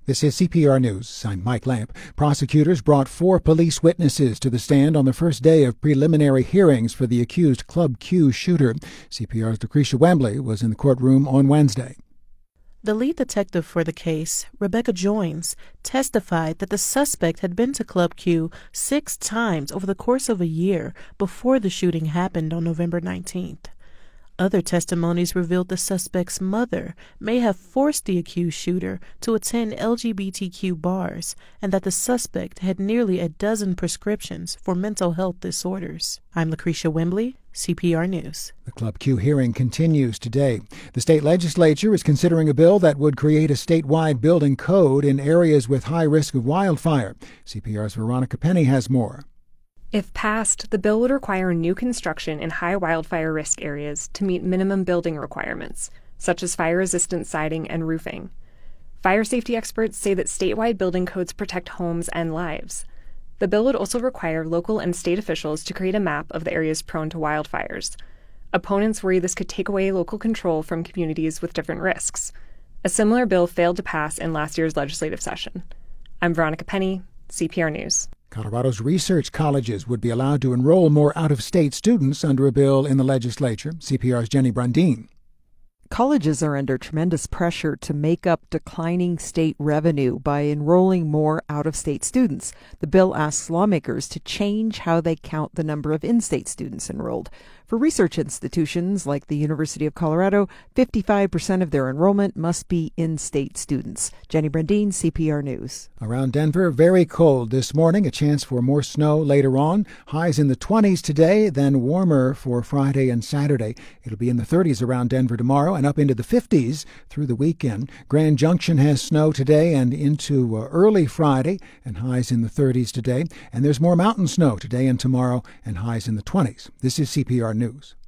This is CPR News. I'm Mike Lamp. Prosecutors brought 4 police witnesses to the stand on the first day of preliminary hearings for the accused Club Q shooter. CPR's Lucretia Wembley was in the courtroom on Wednesday. The lead detective for the case, Rebecca Joins, testified that the suspect had been to Club Q 6 times over the course of a year before the shooting happened on November 19th. Other testimonies revealed the suspect's mother may have forced the accused shooter to attend LGBTQ bars and that the suspect had nearly a dozen prescriptions for mental health disorders. I'm Lucretia Wembley, CPR News. The Club Q hearing continues today. The state legislature is considering a bill that would create a statewide building code in areas with high risk of wildfire. CPR's Veronica Penny has more. If passed, the bill would require new construction in high wildfire risk areas to meet minimum building requirements, such as fire-resistant siding and roofing. Fire safety experts say that statewide building codes protect homes and lives. The bill would also require local and state officials to create a map of the areas prone to wildfires. Opponents worry this could take away local control from communities with different risks. A similar bill failed to pass in last year's legislative session. I'm Veronica Penny, CPR News. Colorado's research colleges would be allowed to enroll more out-of-state students under a bill in the legislature. CPR's Jenny Brundin. Colleges are under tremendous pressure to make up declining state revenue by enrolling more out-of-state students. The bill asks lawmakers to change how they count the number of in-state students enrolled. For research institutions like the University of Colorado, 55% of their enrollment must be in-state students. Jenny Brundin, CPR News. Around Denver, very cold this morning. A chance for more snow later on. Highs in the 20s today, then warmer for Friday and Saturday. It'll be in the 30s around Denver tomorrow and up into the 50s through the weekend. Grand Junction has snow today and into early Friday, and highs in the 30s today. And there's more mountain snow today and tomorrow, and highs in the 20s. This is CPR News.